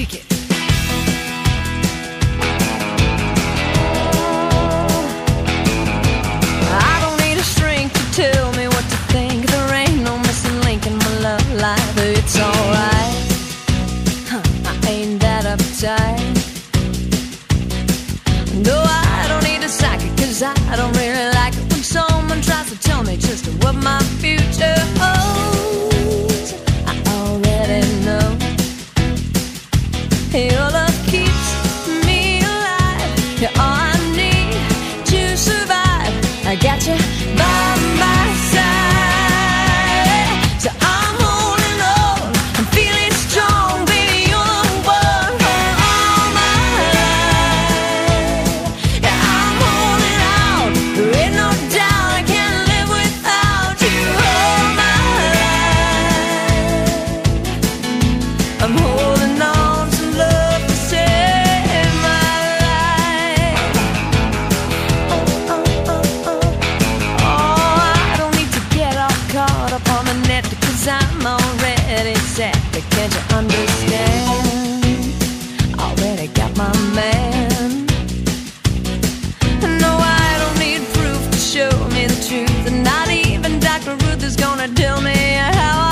kick it. I don't need a shrink to tell me what to think. There ain't no missing link in my love life. It's alright, I ain't that uptight. No, I don't need a psychic, 'cause I don't really like it when someone tries to tell me just what my future holds. I already know your love keeps me alive. You're all I need to survive. I got you by my side, so I'm holding on, I'm feeling strong, baby. You're the one for all my life. Yeah, I'm holding out, there ain't no doubt I can't live without you all my life. I'm holding on to love to save my life. Oh, I don't need to get all caught up on the net, 'cause I'm already set. Can't you understand? Already got my man. No, I don't need proof to show me the truth, and not even Dr. Ruth is gonna tell me how I